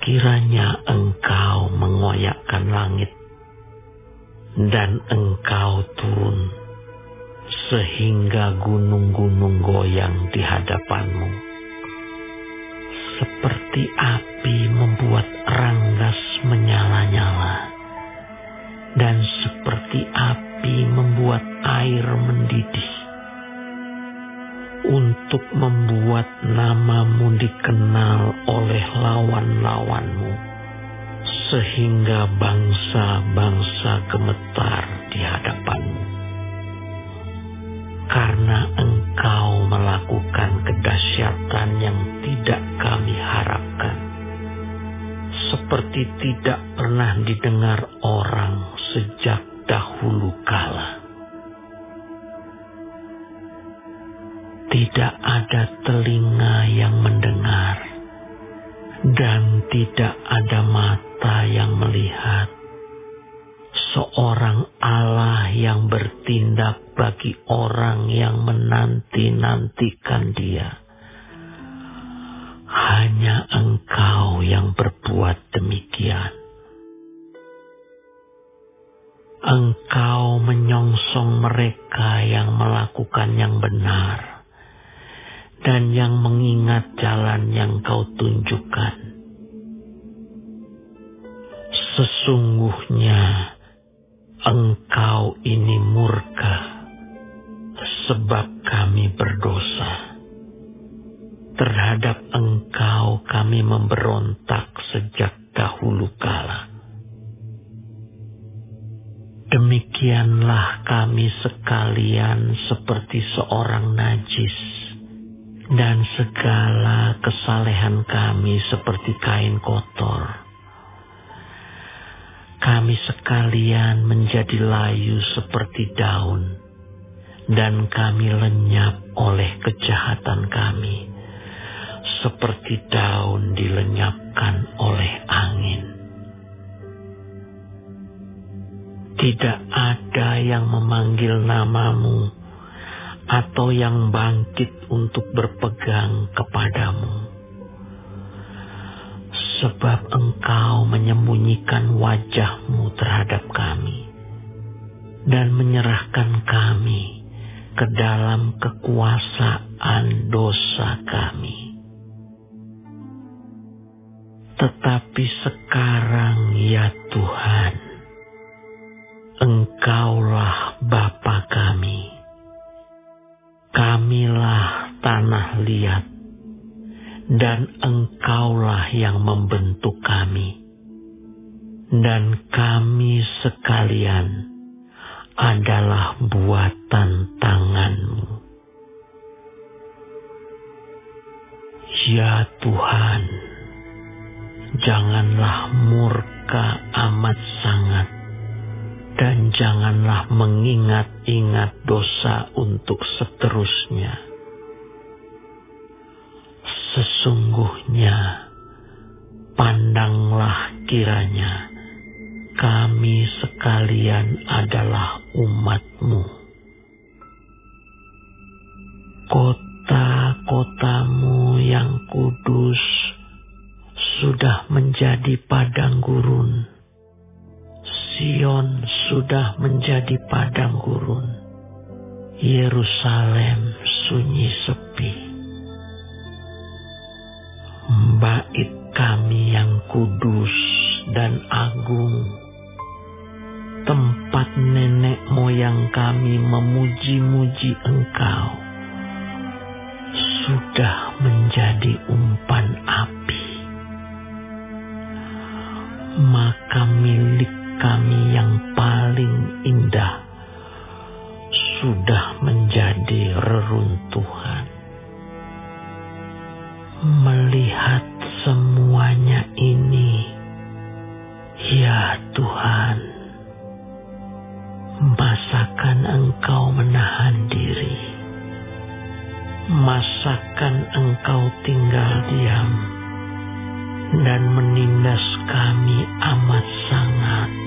kiranya Engkau mengoyakkan langit dan Engkau turun sehingga gunung-gunung goyang di hadapan-Mu. Seperti api membuat ranggas menyala-nyala, dan seperti api membuat air mendidih, untuk membuat nama-Mu dikenal oleh lawan-lawan-Mu, sehingga bangsa-bangsa gemetar di hadapan-Mu. Karena Engkau melakukan kedahsyatan yang tidak kami harapkan, seperti tidak pernah didengar orang sejak dahulu kala. Tidak ada telinga yang mendengar, dan tidak ada mata yang melihat seorang Allah yang bertindak bagi orang yang menanti-nantikan Dia. Hanya Engkau yang berbuat demikian. Engkau menyongsong mereka yang melakukan yang benar dan yang mengingat jalan yang Kau tunjukkan. Sesungguhnya Engkau ini murka sebab kami berdosa. Terhadap Engkau kami memberontak sejak dahulu kala. Demikianlah kami sekalian seperti seorang najis, dan segala kesalehan kami seperti kain kotor. Kami sekalian menjadi layu seperti daun, dan kami lenyap oleh kejahatan kami, seperti daun dilenyapkan oleh angin. Tidak ada yang memanggil nama-Mu, atau yang bangkit untuk berpegang kepadamu. Sebab Engkau menyembunyikan wajah-Mu terhadap kami, dan menyerahkan kami ke dalam kekuasaan dosa kami. Tetapi sekarang ya Tuhan, Engkaulah Bapa kami. Kamilah tanah liat, dan Engkaulah yang membentuk kami, dan kami sekalian adalah buatan tangan-Mu. Ya Tuhan, janganlah murka amat sangat, dan janganlah mengingat-ingat dosa untuk seterusnya. Sesungguhnya, pandanglah kiranya kami sekalian adalah umat-Mu. Kota-kotamu yang kudus sudah menjadi padang gurun. Sion sudah menjadi padang gurun. Yerusalem sunyi sepi. Bait kami yang kudus dan agung, tempat nenek moyang kami memuji-muji Engkau, sudah menjadi umpan api. Maka milik kami yang paling indah sudah menjadi reruntuhan. Melihat semuanya ini, ya Tuhan, masakan Engkau menahan diri? Masakan Engkau tinggal diam dan menindas kami amat sangat?